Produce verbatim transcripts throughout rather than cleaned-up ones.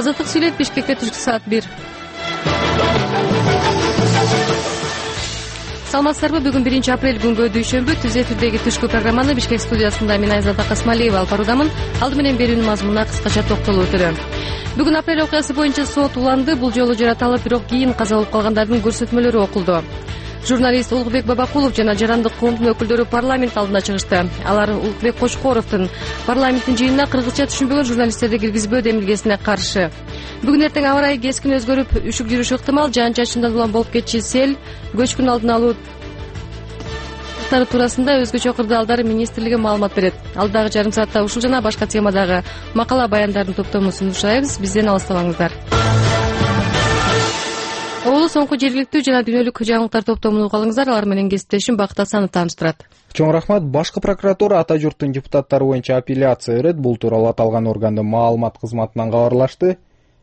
Азаттык сүйлөйт. Бишкекте түшкү саат бир. Саламатсыздарбы? Бүгүн биринчи апрель күнгө дүйшөмбү. Түз эфирдеги түшкү программаны Бишкек студиясында мен Айзада Касмалиева алып баруудамын. Алды менен берүүнүн мазмунуна кыскача токтолуп өтөлөм. Бүгүн апрель окуясы боюнча сот уланды. Бул жолу жараталып, бирок кийин каза болуп калгандардын көрсөтмөлөрү окулду. Журналист Улукбек Бабакулов жана жарандык коомдун өкүлдөрү парламент алдына чыгышты. Алар Улукбек Кочкоровдун парламенттин жыйынына кыргызча түшүнбөгөн журналисттерди киргизбөө демилгесине каршы. Бүгүн эртең аба ырайы кескин өзгөрүп, үшүк жүрүшү ыктымал. Жаан-чачындан улам болуп кетчү сел, көчкүн алдын алуу туурасында өзгөчө кырдаалдар министрлиги маалымат берет. Алдагы жарым саатта ушул жана башка темадагы макала баяндардын топтомун сунуштайбыз. Бизден алыстабаңыздар. Оолу соңку жергиликтүү жана дүйнөлүк жаңылыктар топтомун угалыңыздар. Алар менен кесиптешим Бакыт Асанов тааныштырат. Чоң рахмат. Башкы прокуратура ата журттун депутаттары боюнча апелляция берет. Бул тууралуу аталган органдын маалымат кызматынан кабарлашты.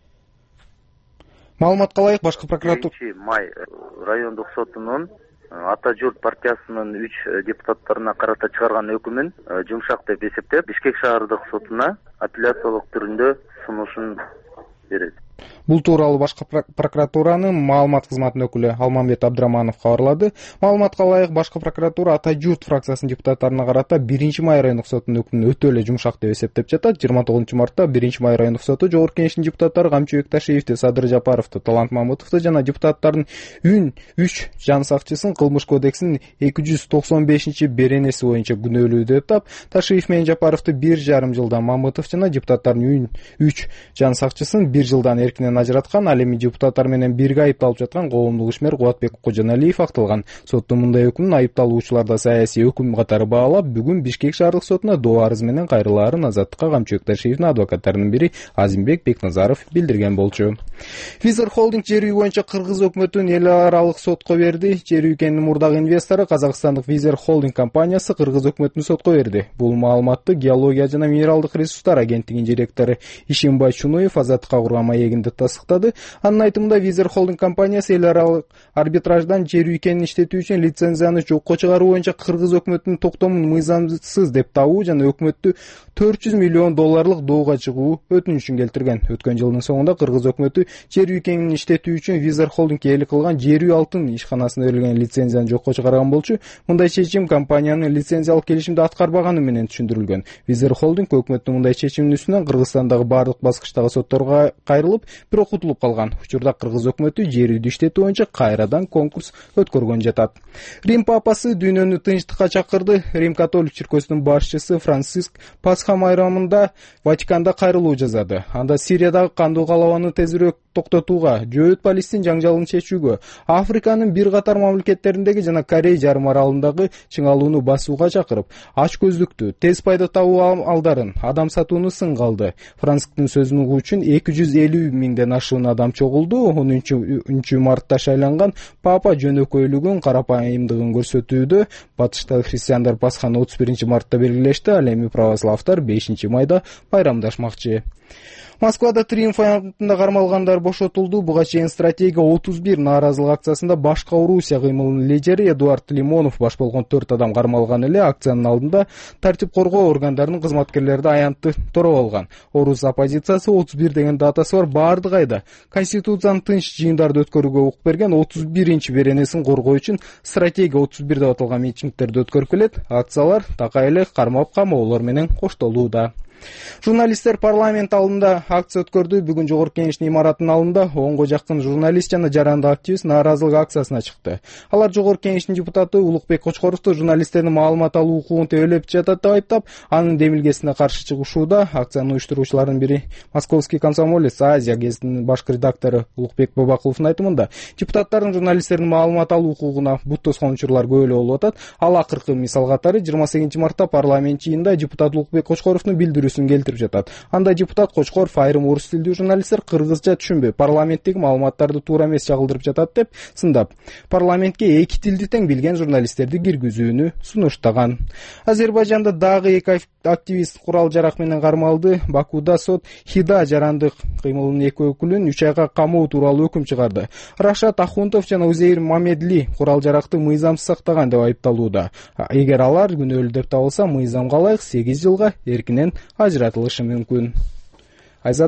Маалыматка ылайык башкы прокуратура биринчи май райондук сотунун ата журт партиясынын үч депутаттарына карата чыгарган өкүмүн жумшак деп эсептеп, Бишкек шаардык сотуна апелляциялык түрүндө сунушун берет. Бул тууралуу башкы прокуратуранын маалымат кызматынын өкүлү Алмамбет Абдыраманов кабарлады. Маалыматка ылайык башкы прокуратура ата журт фракциясынын депутаттарына карата биринчи май райондук сотунун өкүмүн өтө эле жумшак деп эсептеп жатат. жыйырма тогузунчу мартта биринчи май райондук соту Жогорку Кеңештин депутаттары Камчыбек Ташиевди, Садыр Жапаровду, Талант Мамытовду жана депутаттардын үн үч жан сакчысын Кылмыш кодексинин эки жүз токсон бешинчи беренеси боюнча күнөөлүү деп тап. Ташиев менен Жапаровду бир жарым жылдан, Мамытов жана депутаттардын үн үч жан сакчысын бир жылдан эркинен ажыраткан. Ал эми депутаттар менен бирге айыпталып жаткан коомдук ишмер Кубатбек Кожоналиев акталган. Соттун мындай өкүмүн айыпталуучуларда саясий өкүм катары баалап, бүгүн Бишкек шаардык сотуна доо арыз менен кайрылаарын Азаттыкка Камчыбек Ташиевдин адвокаттарынын бири Азимбек Бекназаров билдирген болчу. Визер холдинг жер үй боюнча кыргыз өкмөтүн эл аралык сотко берди. Жер үйкенин мурдагы инвестору Казакстандык Визер холдинг компаниясы кыргыз өкмөтүн сотко берди. Бул маалыматты Геология жана минералдык ресурстар агенттигинин директору Ишимбай Чунуев Азаттыкка курган маегинде тастыктады. Анын айтымында Визер холдинг компаниясы эл аралык арбитраждан жер үйкенин иштетүү үчүн лицензияны жокко чыгаруу боюнча кыргыз өкмөтүнүн токтомун мыйзамсыз деп табуу жана өкмөттү төрт жүз миллион долларлык доого чыгуу өтүнүчүн келтирген. Өткөн жылдын соңунда кыргыз өкмөтү жер үйкенин иштетүү үчүн Визер холдингге ээлик кылган жер үй алтын ишканасына берилген лицензияны жокко чыгарган болчу. Мындай чечим компаниянын лицензиялык келишимди аткарбаганы менен түшүндүрүлгөн. Визер холдинг өкмөттүн мындай чечиминин үстүнөн Кыргызстандагы бардык баскычтагы сотторго кайрылып, бирок утулуп калган. Учурда кыргыз өкмөтү жер үйдү иштетүү боюнча кайрадан конкурс өткөргөн жатат. Рим папасы дүйнөнү тынчтыкка чакырды. Рим католик чиркөөсүнүн башчысы Франциск Пасха майрамында Ватиканда кайрылуу жасады. Анда Сириядагы кандуу калабаны тезирээк токтотууга, жөөт Палестин жаңжалын чечүүгө, Африканын бир катар мамлекеттериндеги жана Корей жарым аралындагы чыңалууну басууга чакырып, ач көздүктү, тез пайда табуу алдарын, адам сатууну сынга алды. Францисктин сөзүн угуу үчүн эки жүз элүү миңден ашуун адам чогулду. он үчүнчү мартта шайланган папа жөнөкөйлүгүн, карапайымдыгын көрсөтүүдө. Батышта христиандар Пасханы отуз биринчи мартта белгилешти, ал эми православдар бешинчи майда байрамдашмакчы. Москвада Триумф аянтында кармалгандар бошотулду. Буга чейин стратегия отуз бир нааразылык акциясында башка Орусия кыймылынын лидери Эдуард Лимонов баш болгон төрт адам кармалган эле. Акциянын алдында тартип коргоо органдарынын кызматкерлери аянтты тороп алган. Орус оппозициясы отуз бир деген датасы бар бардык айда Конституциянын тынч жыйындарды өткөрүүгө укук берген отуз биринчи беренесин коргоо үчүн стратегия отуз бир деп аталган митингдерди өткөрүп келет. Акциялар такай эле кармап камоолор менен коштолууда. Журналисттер парламент алдында акция өткөрдү. Бүгүн Жогорку Кеңештин имаратынын алдында онго жакын журналист жана жарандык активист нааразылык акциясына чыкты. Алар Жогорку Кеңештин депутаты Улукбек Кочкоровду журналисттердин маалымат алуу укугун тебелеп жатат деп айыптап, анын демилгесине каршы чыгышууда. Акциянын уюштуруучуларынын бири Московский комсомолец Азия гезитинин башкы редактору Улукбек Бабакуловдун айтымында, депутаттардын журналисттердин маалымат алуу укугуна бут тоскон учурлар көп эле болуп атат. Ал акыркы мисал катары жыйырма сегизинчи мартта парламент жыйынында депутат Улукбек Кочкоровдун билдирүүсүн келтирип жатат. Анда депутат Кочкоров айрым орус тилдүү журналисттер кыргызча түшүнбөй, парламенттеги маалыматтарды туура эмес чагылдырып жатат деп сындап, парламентке эки тилди тең билген журналисттерди киргизүүнү сунуштаган. Азербайжанда дагы эки активист курал жарак менен кармалды. Бакуда сот Хида жарандык кыймылынын эки өкүлүн үч айга камоо тууралуу өкүм чыгарды. Рашат Ахунтов жана Узейр Мамедли курал жаракты мыйзамсыз сактаган деп айыпталууда. Эгер алар күнөөлүү деп табылса, мыйзамга ылайык сегиз жылга эркинен ажыратылышы мүмкүн. Айзада.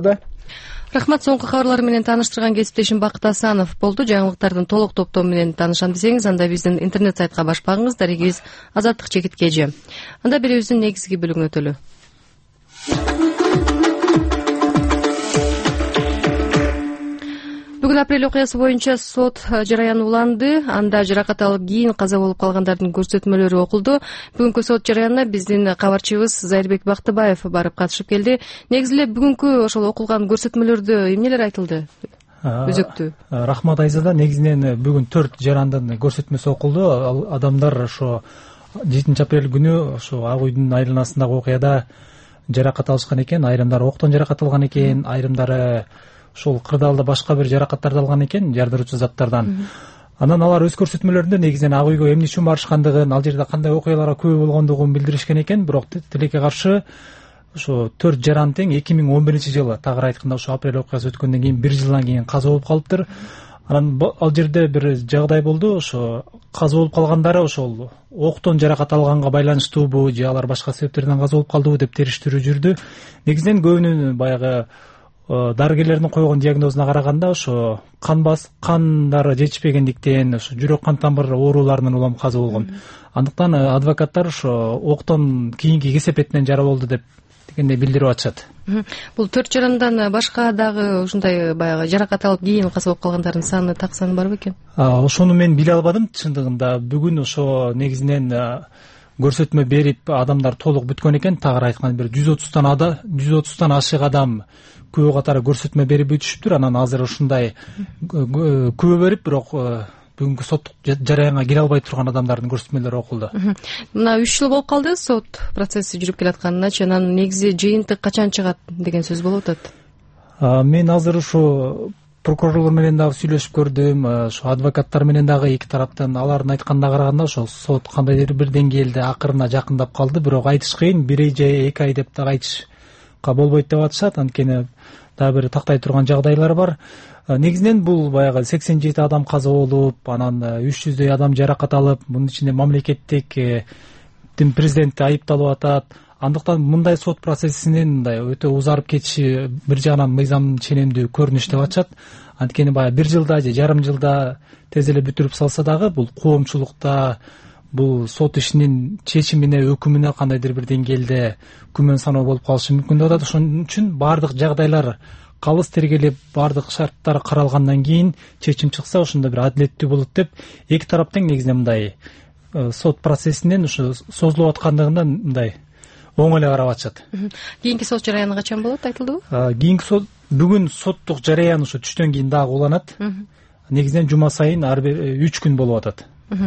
Рахмат. Соңку кабарлар менен тааныштырган кесиптешим Бакыт Асанов болду. Жаңылыктардын толук топтому менен таанышам десеңиз, анда биздин интернет сайтка баш багыңыз. Дарегибиз Азаттык Чекит Кежи. Анда берүүбүздүн негизги бөлүгүнө өтөлү. Бүгүн апрель окуясы боюнча сот жараяны уланды. Анда жаракат алып кийин каза болуп калгандардын көрсөтмөлөрү окулду. Бүгүнкү сот жараянына биздин кабарчыбыз Зайырбек Бактыбаев барып катышып келди. Негизи эле бүгүнкү ошол окулган көрсөтмөлөрдө эмнелер айтылды? Өзөктүү. Рахмат Айзада. Негизинен бүгүн төрт жарандын көрсөтмөсү окулду. Ал адамдар ошо жетинчи апрель күнү ошо Ак үйдүн айланасындагы окуяда жаракат алышкан экен. Айрымдары октон жаракат алган экен, айрымдары ушул кырдаалда башка бир жаракаттарды алган экен, жардыруучу заттардан. Анан алар өз көрсөтмөлөрүндө негизинен Ак үйгө эмне үчүн барышкандыгын, ал жерде кандай окуялар көп болгондугун билдиришкен экен. Бирок тилекке каршы ошо төрт жаран тең эки миң он биринчи жылы, тагыраак айтканда ошо апрель окуясы өткөндөн кийин бир жылдан кийин каза болуп калыптыр. Анан ал жерде бир жагдай болду. Ошо каза болуп калгандары ошол октон жаракат алганга байланыштуубу же алар башка себептерден каза болуп калдыбы деп териштирүү жүрдү. Негизинен көбүнүн баягы дарыгерлердин койгон диагнозуна караганда ошо кан бас кандары жетишпегендиктен ошо жүрөк кан тамыр ооруларынан улам каза болгон. Андыктан адвокаттар ошо октон кийинки кесепетинен жара болду деп дегенде билдирип атышат. Бул төрт жарандан башка дагы ушундай баягы жаракат алып кийин каза болуп калгандардын саны таксаны барбы экен? Ошону мен биле албадым чындыгында. Бүгүн ошо негизинен көрсөтмө берип адамдар толук бүткөн экен. Тагыраак айтканда бир жүз отуздан ада жүз отуздан ашык адам күбө катары көрсөтмө берип бүтүшүптүр. Анан азыр ушундай күбө берип, бирок бүгүнкү соттук жараянга кире албай турган адамдардын көрсөтмөлөрү окулду. Мына үч жыл болуп калды сот процесси жүрүп келатканына. Анан негизи жыйынтык качан чыгат деген сөз болуп атат. Мен азыр ушу прокурорлор менен дагы сүйлөшүп көрдүм, ошо адвокаттар менен дагы эки тараптан алардын айтканына караганда ошо сот кандайдыр бир деңгээлде акырына жакындап калды. Бирок айтыш кыйын, бир ай же эки ай деп дагы айтышка болбойт деп атышат. Анткени дагы бир тактай турган жагдайлар бар. Негизинен бул баягы сексен жети адам каза болуп, анан үч жүздөй адам жаракат алып, мунун ичинде мамлекеттик президент айыпталып атат. Андыктан мындай сот процессинин мындай өтө узарып кетиши бир жагынан мыйзам ченемдүү көрүнүш деп атышат. Анткени баягы бир жылда же жарым жылда тез эле бүтүрүп салса дагы бул коомчулукта бул сот ишинин чечимине, өкүмүнө кандайдыр бир деңгээлде күмөн саноо болуп калышы мүмкүн деп атат. Ошон үчүн баардык жагдайлар калыс тергелип, баардык шарттар каралгандан кийин чечим чыкса ошондо бир адилеттүү болот деп эки тарап тең негизинен мындай сот процессинен ушу созулуп аткандыгында мындай оң эле карап атышат. Кийинки сот жараяны качан болот, айтылдыбы? Кийинки сот бүгүн соттук жараян ушу түштөн кийин дагы уланат. Негизинен жума сайын ар бир үч күн болуп атат.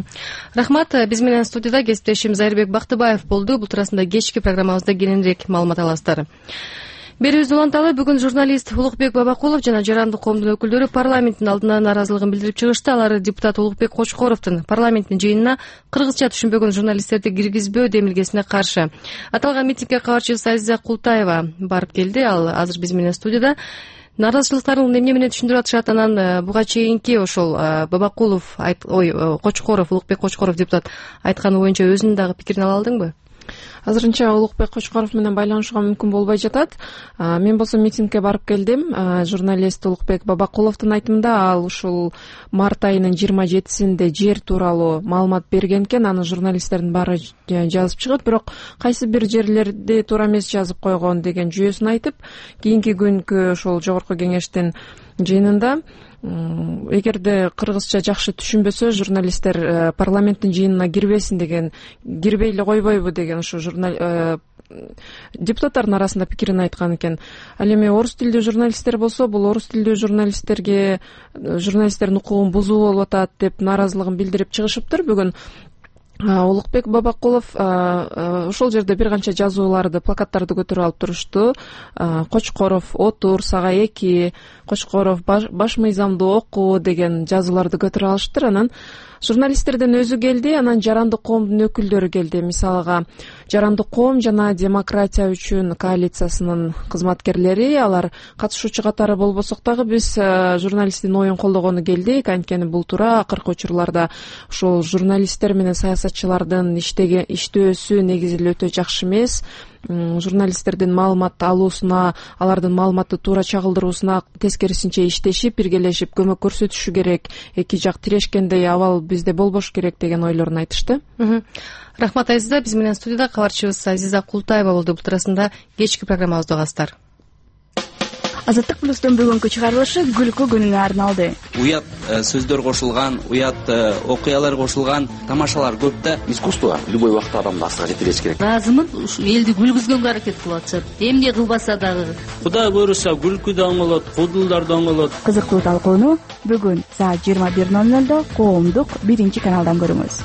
Рахмат. Биз менен студияда кесиптешим Зайырбек Бактыбаев болду. Бул туурасында кечки программабызда кененирээк маалымат аласыздар. Берүүбүздү уланталы. Бүгүн журналист Улукбек Бабакулов жана жарандык коомдун өкүлдөрү парламенттин алдына нааразылыгын билдирип чыгышты. Алар депутат Улукбек Кочкоровдун парламенттин жыйынына кыргызча түшүнбөгөн журналисттерди киргизбөө демилгесине каршы. Аталган митингге кабарчыбыз Азиза Култаева барып келди. Ал азыр биз менен студияда. Наразычылыктарын эмне менен түшүндүрүп атышат? Анан буга чейинки ошол Бабакулов, ой, Кочкоров, Улукбек Кочкоров депутат айтканы боюнча өзүнүн дагы пикирин ала алдыңбы? Азырынча Улукбек Кочкоров менен байланышууга мүмкүн болбой жатат. Мен болсо митингге барып келдим. Журналист Улукбек Бабакуловдун айтымында ал ушул март айынын жыйырма жетисинде жер тууралуу маалымат берген экен. Аны журналисттердин баары жазып чыгат, бирок кайсы бир жерлерди туура эмес жазып койгон деген жүйөсүн айтып, кийинки күнкү ошол жогорку кеңештин жыйынында эгерде кыргызча жакшы түшүнбөсө журналисттер парламенттин жыйынына кирбесин деген, кирбей эле койбойбу деген ошо журнал депутаттардын арасында пикирин айткан экен. Ал эми орус тилдүү журналисттер болсо, бул орус тилдүү журналисттерге журналисттердин укугун бузуу болуп атат деп нааразылыгын билдирип чыгышыптыр. Бүгүн Улукбек Бабакулов ошол жерде бир канча жазууларды, плакаттарды көтөрүп алып турушту. Кочкоров отур, сага эки, Кочкоров баш мыйзамды оку деген жазууларды көтөрүп алыштыр. Анан журналисттерден өзү келди, анан жарандык коомдун өкүлдөрү келди. Мисалга, жарандык коом жана демократия үчүн коалициясынын кызматкерлери, алар катышуучу катары болбосок дагы биз журналисттин оюн колдогону келдик. Анткени бул туура акыркы учурларда ошол журналисттер менен саясат саясатчылардын иштеген иштөөсү негизи эле өтө жакшы эмес. Журналисттердин маалымат алуусуна, алардын маалыматты туура чагылдыруусуна тескерисинче иштешип, биргелешип көмөк көрсөтүшү керек. Эки жак тирешкендей абал бизде болбош керек деген ойлорун айтышты. Рахмат Азиза. Биз менен студияда кабарчыбыз Азиза Култаева болду. Бул туурасында кечки программабызды угасыздар. Азаттык плюстун бүгүнкү чыгарылышы күлкү күнүнө арналды. Уят сөздөр кошулган, уят окуялар кошулган, тамашалар көп да. Искусство любой убакта адамды асыга жетелеш керек. Ыраазымын, ушу элди күлгүзгөнгө аракет кылып атышат. Эмне кылбаса дагы. Кудай буйруса күлкү да оңолот, кудулдар да оңолот. Кызыктуу талкууну бүгүн саат жыйырма бир ноль нольдо коомдук биринчи каналдан көрүңүз.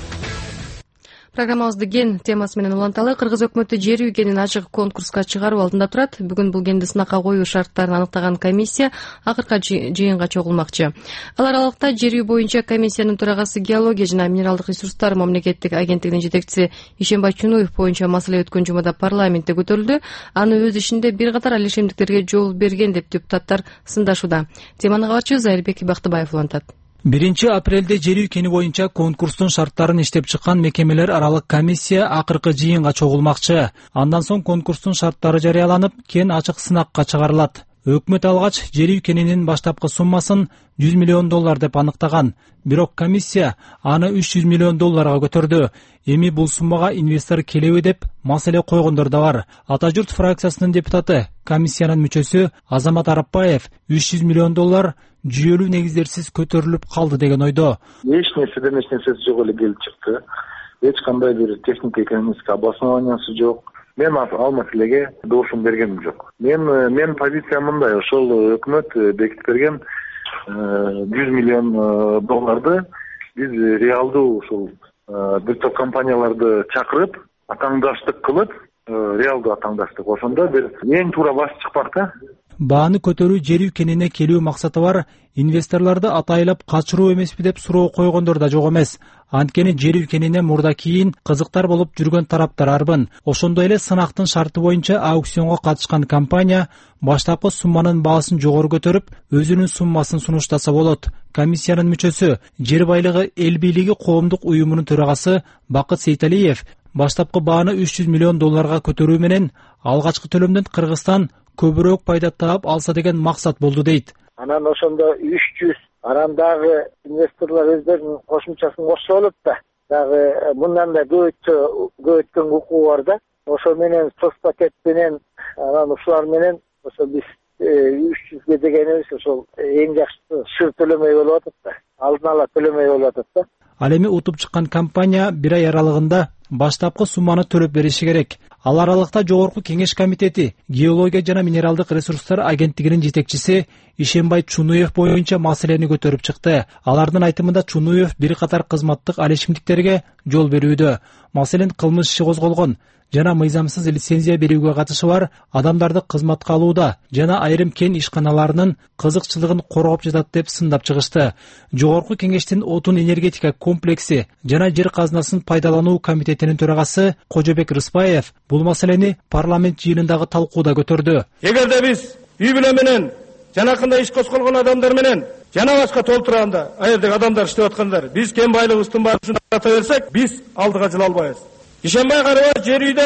Программабызды ген темасы менен уланталы. Кыргыз өкмөтү жер үй генин ачык конкурска чыгаруу алдында турат. Бүгүн бул генди сынакка коюу шарттарын аныктаган комиссия акыркы жыйынга чогулмакчы. Ал аралыкта жер үй боюнча комиссиянын төрагасы геология жана минералдык ресурстар мамлекеттик агенттигинин жетекчиси Ишембай Чунуев боюнча маселе өткөн жумада парламентте көтөрүлдү. Аны өз ишинде бир катар алишемдиктерге жол берген деп депутаттар сындашууда. Теманы кабарчыбыз Айылбек Бактыбаев улантат. биринчи апрелде жер үй кени боюнча конкурстун шарттарын иштеп чыккан мекемелер аралык комиссия акыркы жыйынга чогулмакчы. Андан соң конкурстун шарттары жарыяланып, кен ачык сынакка чыгарылат. Өкмөт алгач жер үй кенинин баштапкы суммасын жүз миллион доллар деп аныктаган. Бирок комиссия аны үч жүз миллион долларга көтөрдү. Эми бул суммага инвестор келеби деп маселе койгондор да бар. Ата журт фракциясынын депутаты, комиссиянын мүчөсү Азамат Арапбаев үч жүз миллион доллар жүйөлүү негиздерсиз көтөрүлүп калды деген ойдо. Эч нерседен эч нерсеси жок эле келип чыкты. Эч кандай бир техника экономический обоснованиясы жок. Мен ал маселеге доошун бергеним жок. Мен мен позициям мындай: ошол өкмөт бекитип берген жүз миллион долларды биз реалдуу ушул бир топ компанияларды чакырып, атаңдаштык кылып, реалдуу атаңдаштык. Ошондо бир эң туура баш чыкпак да. Бааны көтөрүү жер үй кенине келүү максаты бар, инвесторлорду атайлап качыруу эмеспи деп суроо койгондор да жок эмес. Анткени жер үй кенине мурда кийин кызыктар болуп жүргөн тараптар арбын. Ошондой эле сынактын шарты боюнча аукционго катышкан компания баштапкы сумманын баасын жогору көтөрүп, өзүнүн суммасын сунуштаса болот. Комиссиянын мүчөсү, жер байлыгы эл бийлиги коомдук уюмунун төрагасы Бакыт Сейталиев баштапкы бааны үч жүз миллион долларга көтөрүү менен алгачкы төлөмдөн Кыргызстан көбүрөөк пайда таап алса деген максат болду дейт. Анан ошондо үч жүз, анан дагы инвесторлор өздөрүнүн кошумчасын кошсо болот да. Дагы мындан да көбөйткөн укугу бар да. Ошо менен соцпакет менен, анан ушулар менен ошо биз үч жүзгө дегенибиз ошол эң жакшысы шыр төлөмөй болуп атат да. Алдын ала төлөмөй болуп атат да. Ал эми утуп чыккан компания бир ай аралыгында баштапкы сумманы төлөп бериши керек. Ал аралыкта Жогорку кеңеш комитети геология жана минералдык ресурстар агенттигинин жетекчиси Ишембай Чунуев боюнча маселени көтөрүп чыкты. Алардын айтымында Чунуев бир катар кызматтык алишимдиктерге жол берүүдө. Маселен, кылмыш иши козголгон жана мыйзамсыз лицензия берүүгө катышы бар адамдарды кызматка алууда жана айрым кен ишканаларынын кызыкчылыгын коргоп жатат деп сындап чыгышты. Жогорку кеңештин отун энергетика комплекси жана жер казынасын пайдалануу комитетинин төрагасы Кожобек Рыспаев бул маселени парламент жыйынындагы талкууда көтөрдү. Эгерде биз үй бүлө менен жанакындай иш козголгон адамдар менен жана башка толтурганда аердеги адамдар иштеп аткандар биз кен байлыгыбыздын баарын ата берсек, биз алдыга жыла албайбыз. Ишембай Карыбаев жер үйдө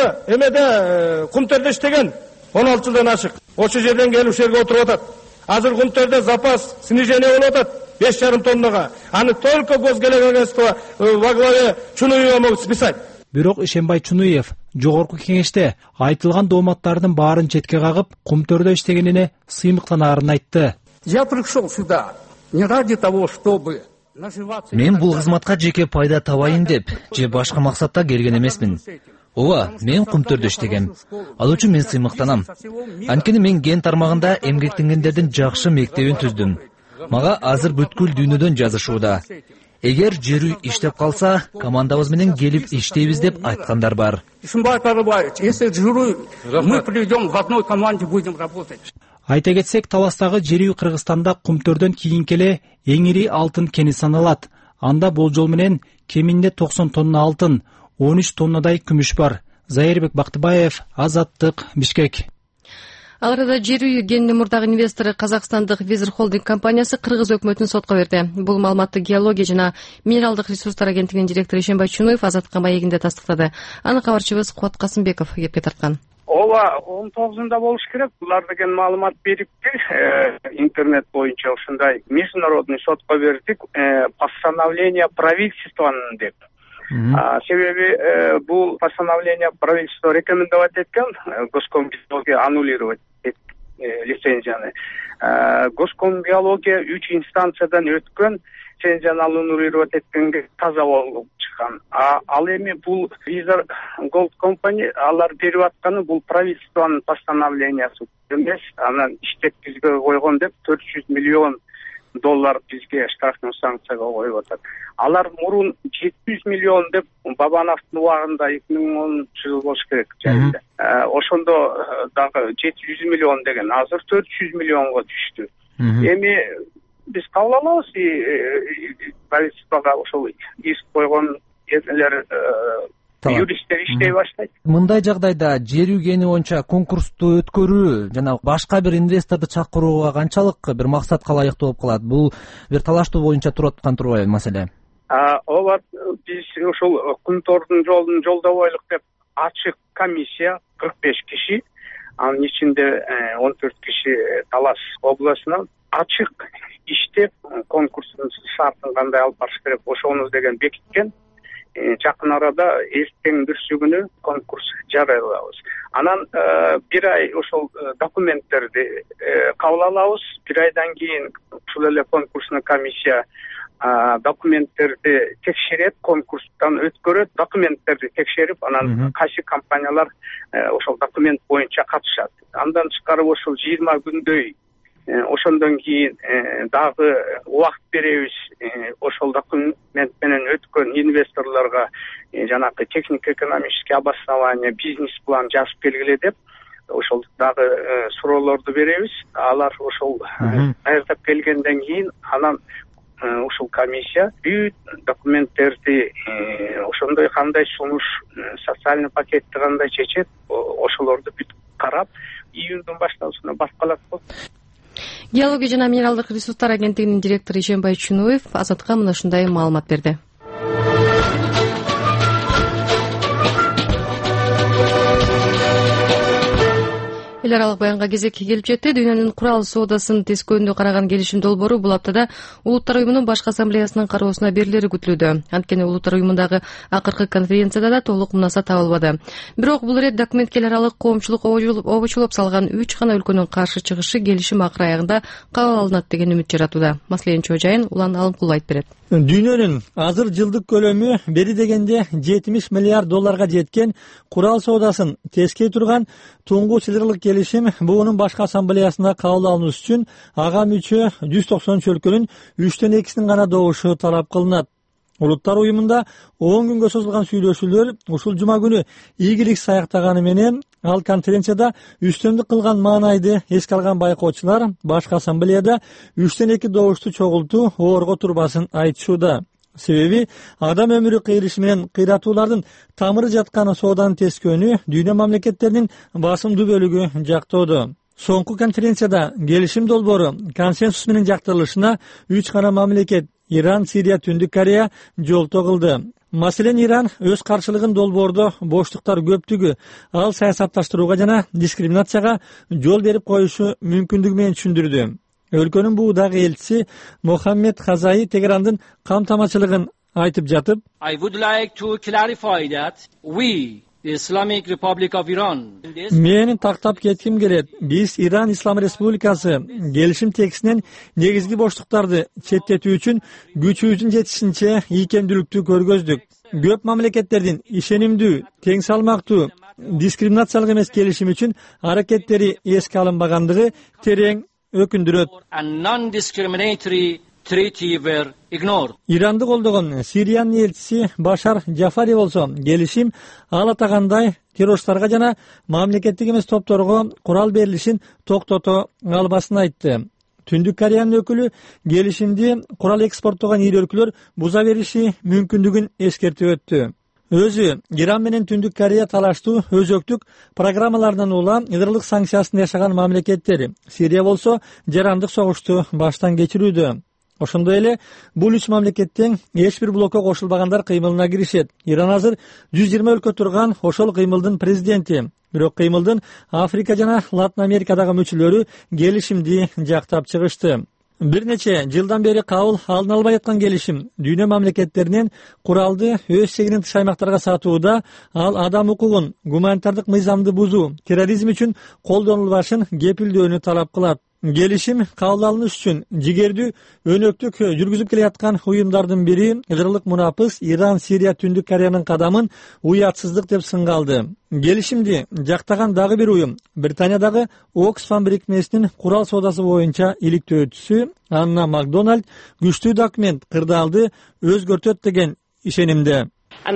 эмеде кумтерде иштеген он алты жылдан ашык. Ошол жерден келип ушул жерге отуруп атат. Азыр кумтерде запас снижение болуп атат беш жарым тоннага. Аны только Госгеология агентства во главе Чунуева могут списать. Бирок Ишембай Чунуев Жогорку кеңеште айтылган дооматтардын баарын четке кагып, кумтерде иштегенине сыймыктанаарын айтты. Я пришел сюда не ради того, чтобы Мен бул кызматка жеке пайда табайын деп, же башка максатта келген эмесмин. Ооба, мен кумтөрдө иштегем. Ал үчүн мен сыймыктанам. Анткени мен ген тармагында эмгектенгендердин жакшы мектебин түздүм. Мага азыр бүткүл дүйнөдөн жазышууда. Эгер жер үй иштеп калса, командабыз менен келип иштейбиз деп айткандар бар. Ишембай Карыбаев, если жер үй, мы придем в одной команде будем работать. Айта кетсек, таластагы жер үй Кыргызстанда кумтөрдөн кийинки эле эң ири алтын кени саналат. Анда болжол менен кеминде токсон тонна алтын, он үч тоннадай күмүш бар. Зайырбек Бактыбаев, Азаттык, Бишкек. Ал арада жер үй кенинин мурдагы инвестору казакстандык Визер холдинг компаниясы кыргыз өкмөтүн сотко берди. Бул маалыматты геология жана минералдык ресурстар агенттигинин директору Ишенбай Чунуев Азаттыкка маегинде тастыктады. Аны кабарчыбыз Кубат Касымбеков кепке тарткан. Ооба, он тогузунда болуш керек. Булар деген маалымат берипти. Интернет боюнча ушундай международный сотко бердик. Постановление правительствонун деп. Себеби бул постановление правительство рекомендовать эткен Госкомгеология аннулировать лицензияны. Госкомгеология үч инстанциядан өткөн, лицензияны аннулировать эткенге таза болуп чыккан. Ал эми бул Визер Голд компания алар берип атканы бул правительствонун постановлениясы эмес, анан иштеткизге койгон деп төрт жүз миллион доллар бизге штрафный санкцияга коюп атат. Алар мурун жети жүз миллион деп Бабановдун убагында эки миң онунчу жыл болуш керек жайында. Ошондо дагы жети жүз миллион деген азыр төрт жүз миллионго түштү. Эми биз кабыл алабыз, правительствого ошол иск койгон элер юристтер иштей баштайт. Мындай жагдайда жер үй кени боюнча конкурсту өткөрүү жана башка бир инвесторду чакырууга канчалык бир максатка ылайыктуу болуп калат? Бул бир талаштуу боюнча туруп аткан турбайбы маселе? Ооба, биз ошол Кумтордун жолун жолдобойлук деп ачык комиссия кырк беш киши, анын ичинде он төрт киши Талас областынан ачык иштеп конкурстун шартын кандай алып барыш керек ошону деген бекиткен. Жакын арада эртең бүрсүгүнү конкурс жарыялабыз. Анан бир ай ошол документтерди кабыл алабыз. Бир айдан кийин ушул эле конкурсный комиссия документтерди текшерет, конкурстан өткөрөт, документтерди текшерип, анан кайсы компаниялар ошол документ боюнча катышат. Андан тышкары ошол жыйырма күндөй ошондон кийин дагы убакыт беребиз ошол документ менен өткөн инвесторлорго жанагы технико-экономический обоснование, бизнес-план жазып келгиле деп ошол дагы суроолорду беребиз. Алар ошол даярдап келгенден кийин анан ушул комиссия бүт документтерди ошондой кандай сунуш, социальный пакетти кандай чечет, ошолорду бүт карап, июндун башталышына басып калат. Геология жана минералдык ресурстар агенттигинин директору Ишенбай Чунуев Азатка мына ушундай маалымат берди. Эл аралык баянга кезек келип жетти. Дүйнөнүн курал соодасын тескөөндө караган келишим долбоору бул аптада Улуттар уюмунун башкы ассамблеясынын кароосуна берилери күтүлүүдө. Анткени Улуттар уюмундагы акыркы конференцияда да толук мунаса табылбады. Бирок бул ирет документке эл аралык коомчулук обочулоп салган үч гана өлкөнүн каршы чыгышы келишим акыр аягында кабыл алынат деген үмүт жаратууда. Маселенин чоо жайын Улан Алымкулов айтып берет. Дүйнөнүн азыр жылдык көлөмү бери дегенде жетимиш миллиард долларга жеткен курал соодасын тескей турган туңгуч лидерлик келишим буунун башкы ассамблеясына кабыл алынуш үчүн ага мүчө жүз токсон үч өлкөнүн үчтөн экисинин гана добушу талап кылынат. Улуттар уюмунда он күнгө созулган сүйлөшүүлөр ушул жума күнү ийгилик саяктаганы менен ал конференцияда үстөмдүк кылган маанайды эске алган байкоочулар башкы ассамблеяда үчтөн эки добушту чогултуу оорго турбасын айтышууда. Себеби адам өмүрү кыйрышы менен кыйратуулардын тамыры жаткан сооданы тескөөнү дүйнө мамлекеттеринин басымдуу бөлүгү жактоодо. Соңку конференцияда келишим долбоору консенсус менен жактырылышына үч гана мамлекет Иран, Сирия, Түндүк Корея жолтоо кылды. Маселен Иран өз каршылыгын долбоордо боштуктар көптүгү, ал саясатташтырууга жана дискриминацияга жол берип коюшу мүмкүндүгү менен түшүндүрдү. Өлкөнүн буудагы элчиси Мохаммед Хазаи Тегерандын камтамачылыгын айтып жатып, I would like to clarify that we Islamic Republic of Iran. Мен тактап кетким келет. Биз Иран Ислам Республикасы келишим текстинен негизги боштуктарды четтетүү үчүн күчүбүздүн жетишинче ийкемдүүлүктү көргөздүк. Көп мамлекеттердин ишенимдүү, тең салмактуу, дискриминациялык эмес келишим үчүн аракеттери эске алынбагандыгы терең өкүндүрөт. And non-discriminatory treaty were ignored. Иранды колдогон Сириянын элчиси Башар Джафари болсо келишим ал атагандай террористтарга жана мамлекеттик эмес топторго курал берилишин токтото албасын айтты. Түндүк Кореянын өкүлү келишимди курал экспорттогон эл өлкөлөр буза бериши мүмкүндүгүн эскертип өттү. өзү Иран менен Түндүк Корея талаштуу өзөктүк программаларынан улам ыдырылык санкциясында жашаган мамлекеттер. Сирия болсо жарандык согушту баштан кечирүүдө. Ошондой эле бул үч мамлекеттен эч бир блокко кошулбагандар кыймылына киришет. Иран азыр жүз жыйырма өлкө турган ошол кыймылдын президенти. Бирок кыймылдын Африка жана Латын Америкадагы мүчөлөрү келишимди жактап чыгышты. Бир нече жылдан бери кабыл алына албай аткан келишим дүйнө мамлекеттеринен куралды өз чегинен тыш аймактарга сатууда ал адам укугун, гуманитардык мыйзамды бузуу, терроризм үчүн колдонулбашын кепилдөөнү талап кылат. Келишим кабыл алыныш үчүн жигердүү өнөктүк жүргүзүп келе жаткан уюмдардын бири ыдырылык мунапыс Иран, Сирия, Түндүк Кореянын кадамын уятсыздык деп сынгалды. Келишимди жактаган дагы бир уюм Британиядагы Оксфам бирикмесинин курал соодасы боюнча иликтөөчүсү Анна Макдональд күчтүү документ кырдаалды өзгөртөт деген ишенимде.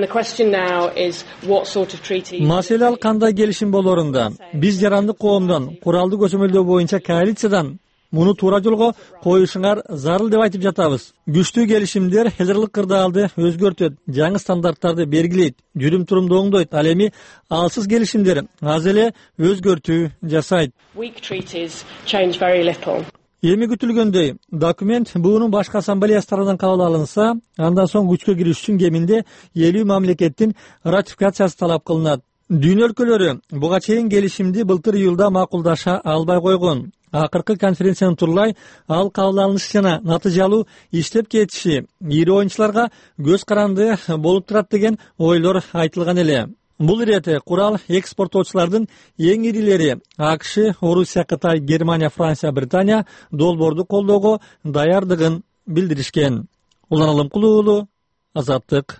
Маселе ал кандай келишим болорунда. Биз жарандык коомдон куралды көчөмөлдөө боюнча коалициядан муну туура жолго коюшуңар зарыл деп айтып жатабыз. Күчтүү келишимдер ыдырылык кырдаалды өзгөртөт, жаңы стандарттарды белгилейт, жүрүм турумду оңдойт. Ал эми алсыз келишимдер аз эле өзгөртүү жасайт. Эми күтүлгөндөй документ буунун башкы ассамблеясы тарабынан кабыл алынса, андан соң күчкө кириш үчүн кеминде элүү мамлекеттин ратификациясы талап кылынат. Дүйнө өлкөлөрү буга чейин келишимди былтыр июлда макулдаша албай койгон. Акыркы конференциянын турлай ал кабыл алынышы жана натыйжалуу иштеп кетиши ири оюнчуларга көз каранды болуп турат деген ойлор айтылган эле. Бул ирете курал экспорттоочулардын эң ирилери АКШ, Орусия, Кытай, Германия, Франция, Британия долбоорду колдоого даярдыгын билдиришкен. Улан Алымкулуу уулу, Азаттык.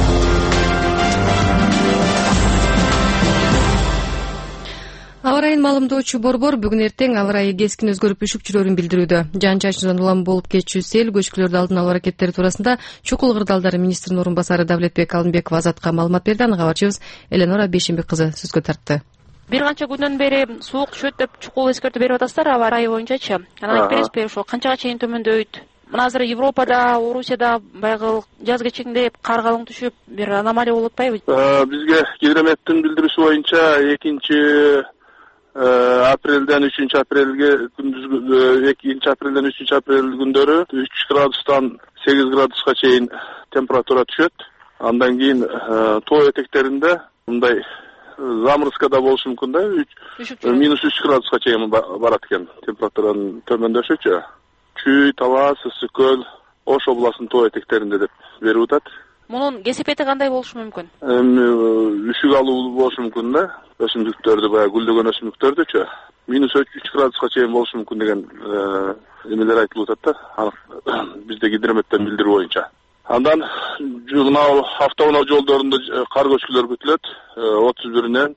Аба ырайын маалымдоочу борбор бүгүн эртең аба ырайы кескин өзгөрүп үшүп жүрөрүн билдирүүдө. Жан чачуудан улам болуп кетчү сел көчкүлөрдү алдын алуу аракеттери туурасында чукул кырдаалдары министринин орун басары Давлетбек Алымбеков Азатка маалымат берди. Аны кабарчыбыз Эленора Бейшембек кызы сөзгө тартты. Бир канча күндөн бери суук түшөт деп чукул эскертүү берип атасыздар аба ырайы боюнчачы. Анан айтып бересизби, ошо канчага чейин төмөндөйт? Мына азыр Европада, Орусияда баягы жаз кечинде кар калың түшүп, бир аномалия болуп атпайбы? Бизге гидрометтин билдирүүсү боюнча экинчи апрелден үчүнчү апрелге күндүзгү экинчи апрелден үчүнчү апрель күндөрү үч градустан сегиз градуска чейин температура түшөт. Андан кийин тоо этектеринде мындай заморозкада болушу мүмкүн да, минус үч градуска чейин барат экен температуранын төмөндөшүчү. Чүй, Талас, Ысык көл, Ош областынын тоо этектеринде деп берип атат. Мунун кесепети кандай болушу мүмкүн? Эми үшүк алуу болушу мүмкүн да. Өсүмдүктөрдү баягы гүлдөгөн өсүмдүктөрдүчү минус үч градуска чейин болушу мүмкүн деген эмелер айтылып атат да. Бизде гидрометтен билдирүү боюнча. Андан мына автоунаа жолдорунда кар көчкүлөр күтүлөт. отуз биринен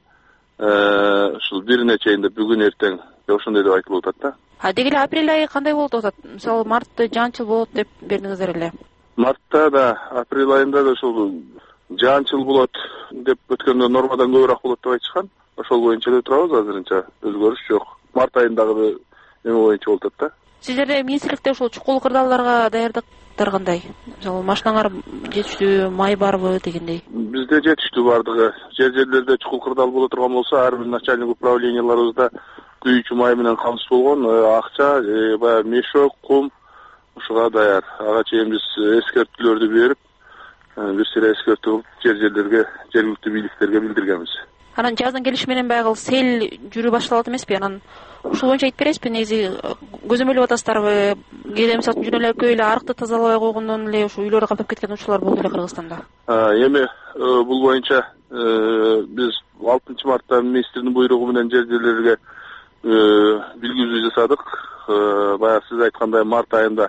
ушул бирине чейин деп бүгүн эртең ошондой деп айтылып атат да. А деги эле апрель айы кандай болуп атат? Мисалы мартта жаан-чыл болот деп бердиңиздер эле. Мартта да, апрель айында да ошол жаан-чыл болот деп өткөндө нормадан көбүрөөк болот деп айтышкан. Ошол боюнча эле турабыз, азырынча өзгөрүш жок. Март айындагы эме боюнча болуп атат да. Сиздерде министрликте ошол чукул кырдаалдарга даярдыктар кандай? Мисалы машинаңар жетиштүү, май барбы дегендей? Бизде жетиштүү бардыгы. Жер-жерлерде чукул кырдаал боло турган болсо, ар бир начальник управленияларыбызда күйүүчү май менен камсыз болгон, акча, баягы мешок, кум ушуга даяр. Ага чейин биз эскертүүлөрдү берип, бир сыйра эскертүү кылып жер-жерлерге, жергиликтүү бийликтерге билдиргенбиз. Анан жаздын келиши менен баягы сел жүрүү башталат эмеспи? Анан ушул боюнча айтып бересизби, негизи көзөмөлдөп атасыздарбы? Кээде мисалы жөн эле көп эле арыкты тазалабай койгондон эле ушу үйлөрдү каптап кеткен учурлар болду эле Кыргызстанда. Эми бул боюнча биз алтынчы мартта министрдин буйругу менен жер-жерлерге билгизүү жасадык. Баягы сиз айткандай март айында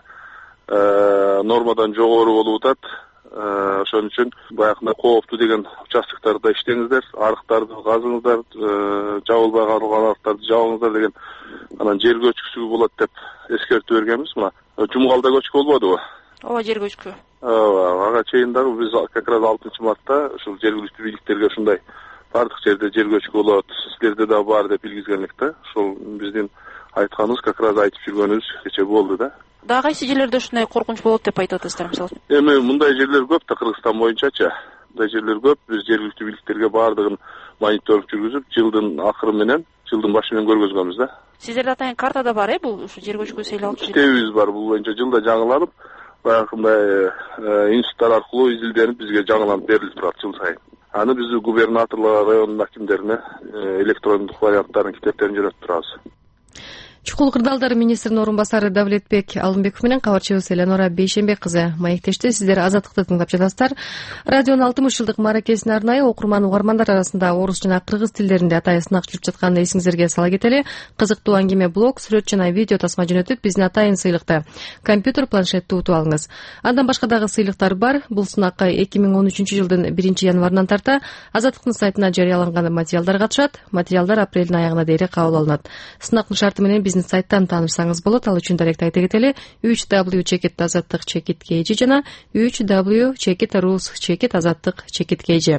нормадан жогору болуп атат. Ошон үчүн баягы кооптуу деген участоктарда иштеңиздер, арыктарды казыңыздар, жабылбай калган арыктарды жабыңыздар деген анан жер көчкүсү болот деп эскертүү бергенбиз. Мына Жумгалда көчкү болбодубу? Ооба, жер көчкү. Ооба, ага чейин дагы биз как раз алтынчы мартта ушул жергиликтүү бийликтерге ушундай бардык жерде жер көчкү болот, сиздерде да бар деп билгизгенлик да. Ошол биздин айтканыбыз, как раз айтып жүргөнүбүз кече болду да. Дагы кайсы жерлерде ушундай коркунуч болот деп айтып атасыздар мисалы? Эми мындай жерлер көп да Кыргызстан боюнчачы. мындай жерлер көп. Биз жергиликтүү бийликтерге баардыгын мониторинг жүргүзүп, жылдын акыры менен, жылдын башы менен көргөзгөнбүз да. Сиздерде атайын картада бар э бул ушу жер көчкү сейлалчы китебибиз бар. Бул боюнча жылда жаңыланып, баягындай институттар аркылуу изилденип бизге жаңыланып берилип турат жыл сайын. Аны биз губернаторлор, район акимдерине электрондук варианттарын, китептерин жөнөтүп турабыз. Чукул кырдаалдары министринин орун басары Давлетбек Алымбеков менен кабарчыбыз Эленора Бейшенбек кызы маектешти. Сиздер Азаттыкты тыңдап жатасыздар. Радионун алтымыш жылдык мааракесине арнайы окурман угармандар арасында орус жана кыргыз тилдеринде атайын сынак жүрүп жатканын эсиңиздерге сала кетели. Кызыктуу аңгеме, блог, сүрөт жана видео тасма жөнөтүп биздин атайын сыйлыкты компьютер, планшетти утуп алыңыз. Андан башка дагы сыйлыктар бар. Бул сынакка эки миң он үчүнчү жылдын биринчи январынан тарта Азаттыктын сайтына жарыяланган материалдар катышат. Материалдар апрелдин аягына дейин кабыл алынат. Сынактын шарты менен биздин сайттан таанышсаңыз болот. Ал үчүн даректи айта кетели. үч дабл ю чекит азаттык чекит kg жана үч дабл ю чекит рус чекит азаттык чекит kg.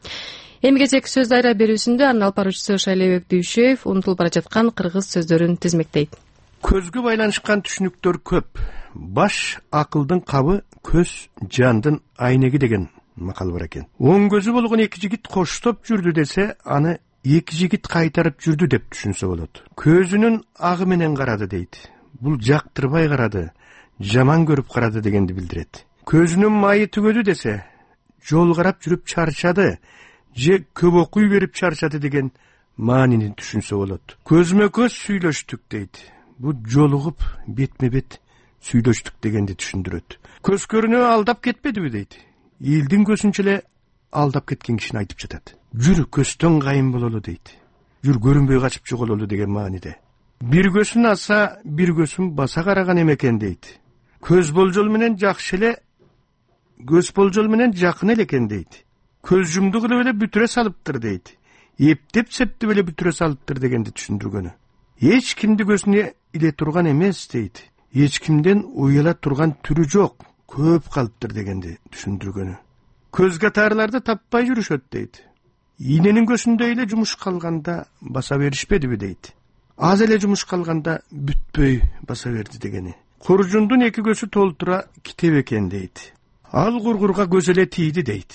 Эми кезек сөз дайра берүүсүндө анын алып баруучусу Шайлебек Дүйшөев унутулуп бара жаткан кыргыз сөздөрүн тизмектейт. Көзгө байланышкан түшүнүктөр көп. Баш акылдын кабы, көз жандын айнеги деген макал бар экен. Оң көзү болгон эки жигит коштоп жүрдү десе, аны эки жигит кайтарып жүрдү деп түшүнсө болот. Көзүнүн агы менен карады дейт. Бул жактырбай карады, жаман көрүп карады дегенди билдирет. Көзүнүн майы түгөдү десе, жол карап жүрүп чарчады, же көп окуй берип чарчады деген маанини түшүнсө болот. Көзмө көз сүйлөштүк дейт. Бул жолугуп бетме бет сүйлөштүк дегенди түшүндүрөт. Көз көрүнө алдап кетпедиби дейт. Элдин көзүнчө эле алдап кеткен кишини айтып жатат. Жүр көздөн кайын бололу дейт. Жүр көрүнбөй качып жогололу деген мааниде. Бир көзүн аса, бир көзүн баса караган экен дейт. Көз болжол менен жакшы эле, көз болжол менен жакын эле экен дейт. Көз жумду кылып эле бүтүрө салыптыр дейт. Эптеп септип эле бүтүрө салыптыр дегенди түшүндүргөнү. Эч кимди көзүнө иле турган эмес дейт. Эч кимден уяла турган түрү жок, көп калыптыр дегенди түшүндүргөнү. Көз катарларды таппай жүрүшөт дейт. Ийненин көзүндөй эле жумуш калганда баса беришпедиби дейт. Аз эле жумуш калганда бүтпөй баса берди дегени. Куржундун эки көзү толтура китеп экен дейт. Ал кургурга көз эле тийди дейт.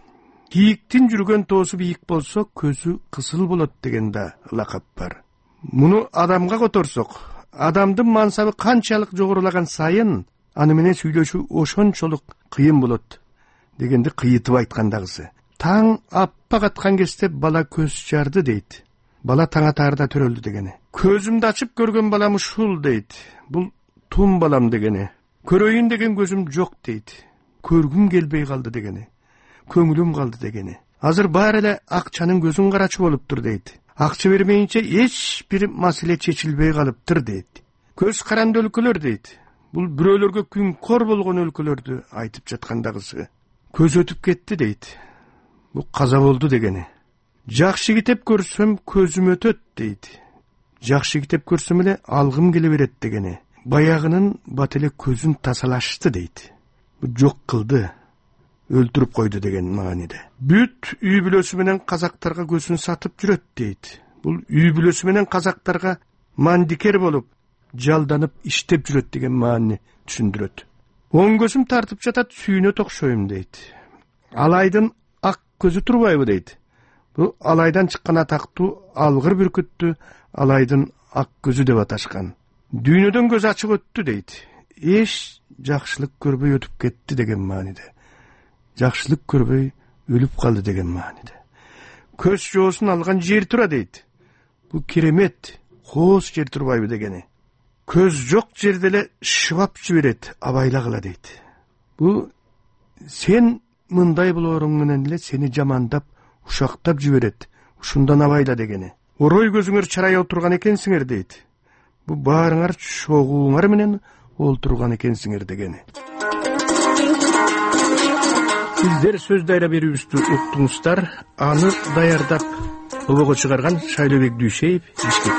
Кийиктин жүргөн тоосу бийик болсо, көзү кысыл болот деген да лакап бар. Муну адамга которсок, адамдын мансабы канчалык жогорулаган сайын, аны менен сүйлөшүү ошончолук кыйын болот дегенди кыйытып айткандагысы. Таң аппак аткан кезде бала көз жарды дейт. Бала таң атаарда төрөлдү дегени. Көзүмдү ачып көргөн балам ушул дейт. Бул тум балам дегени. Көрөйүн деген көзүм жок дейт. Көргүм келбей калды дегени. Көңүлүм калды дегени. Азыр баары эле акчанын көзүн карачы болуптур дейт. Акча бермейинче эч бир маселе чечилбей калыптыр дейт. Көз каранды өлкөлөр дейт. Бул бирөөлөргө күн кор болгон өлкөлөрдү айтып жаткандагысы. Көз өтүп кетти дейт. Бул каза болду дегени. Жакшы китеп көрсөм көзүм өтөт дейт. Жакшы китеп көрсөм эле алгым келе берет дегени. Баягынын бат эле көзүн тазалашты дейт. Бул жок кылды, өлтүрүп койду деген мааниде. Бүт үй бүлөсү менен казактарга көзүн сатып жүрөт дейт. Бул үй бүлөсү менен казактарга мандикер болуп, жалданып иштеп жүрөт деген маани түшүндүрөт. Оң көзүм тартып жатат, сүйүнө токшойм дейт. Алайдын ак көзү турбайбы дейт. Бул алайдан чыккан атактуу алгыр бүркүттү алайдын ак көзү деп аташкан. Дүйнөдөн көз ачып өттү дейт. Эч жакшылык көрбөй өтүп кетти деген мааниде. Жакшылык көрбөй өлүп калды деген мааниде. Көз жоосун алган жер тура дейт. Бул керемет, коос жер турбайбы дегени. Көз жок жерде эле шыбап жиберет, абайлагыла дейт. Бул сен мындай болооруң менен эле сени жамандап, ушактап жиберет. Ушундан абайла дегени. Орой көзүңөр чарай отурган экенсиңер дейт. Бу баарыңар чогууңар менен олтурган экенсиңер дегени. Сиздер сөз дайра берүүбүздү уктуңуздар. Аны даярдап обого чыгарган Шайлебек Дүйшөев, Бишкек.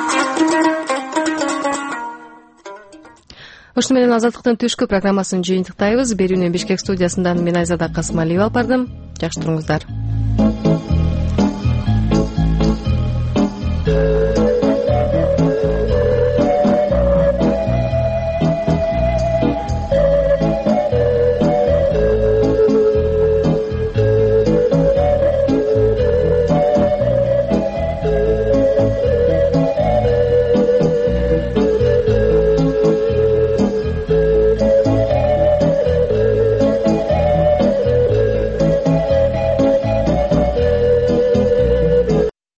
Ошону менен Азаттыктын түшкү программасын жыйынтыктайбыз. Берүүнү Бишкек студиясынан мен Айзада Касымалиева алып бардым. Жакшы туруңуздар.